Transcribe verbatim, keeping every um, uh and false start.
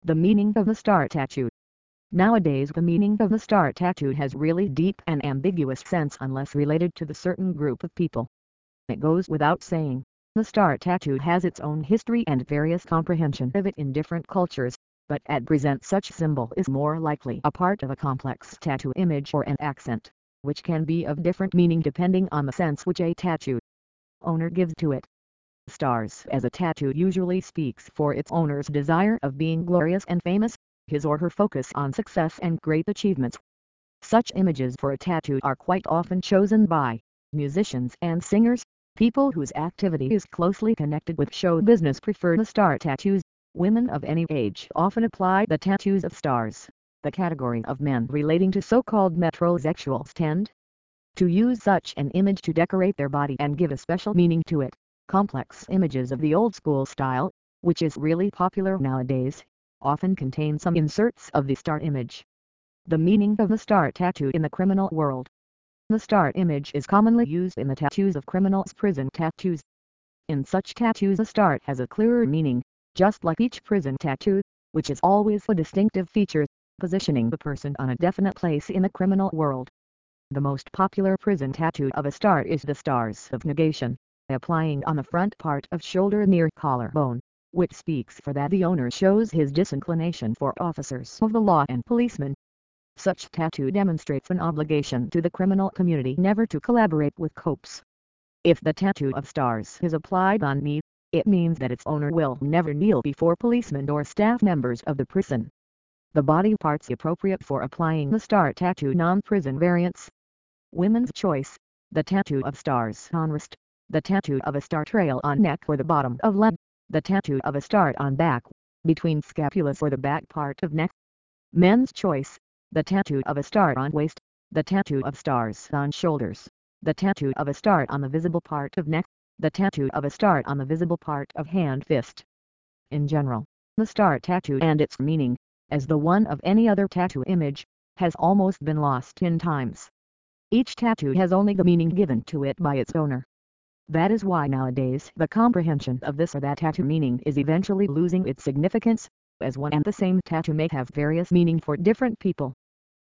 The meaning of the star tattoo. Nowadays the meaning of the star tattoo has really deep and ambiguous sense unless related to the certain group of people. It goes without saying, the star tattoo has its own history and various comprehension of it in different cultures, but at present such symbol is more likely a part of a complex tattoo image or an accent, which can be of different meaning depending on the sense which a tattoo owner gives to it. Stars as a tattoo usually speaks for its owner's desire of being glorious and famous, his or her focus on success and great achievements. Such images for a tattoo are quite often chosen by musicians and singers. People whose activity is closely connected with show business prefer the star tattoos. Women of any age often apply the tattoos of stars. The category of men relating to so-called metrosexuals tend to use such an image to decorate their body and give a special meaning to it. Complex images of the old school style, which is really popular nowadays, often contain some inserts of the star image. The meaning of the star tattoo in the criminal world. The star image is commonly used in the tattoos of criminals' prison tattoos. In such tattoos a star has a clearer meaning, just like each prison tattoo, which is always a distinctive feature, positioning the person on a definite place in the criminal world. The most popular prison tattoo of a star is the Stars of Negation, applying on the front part of shoulder near collarbone, which speaks for that the owner shows his disinclination for officers of the law and policemen. Such tattoo demonstrates an obligation to the criminal community never to collaborate with cops. If the tattoo of stars is applied on me, it means that its owner will never kneel before policemen or staff members of the prison. The body parts appropriate for applying the star tattoo non-prison variants. Women's choice, the tattoo of stars on wrist, the tattoo of a star trail on neck or the bottom of leg, the tattoo of a star on back, between scapulas or the back part of neck. Men's choice, the tattoo of a star on waist, the tattoo of stars on shoulders, the tattoo of a star on the visible part of neck, the tattoo of a star on the visible part of hand fist. In general, the star tattoo and its meaning, as the one of any other tattoo image, has almost been lost in times. Each tattoo has only the meaning given to it by its owner. That is why nowadays the comprehension of this or that tattoo meaning is eventually losing its significance, as one and the same tattoo may have various meaning for different people.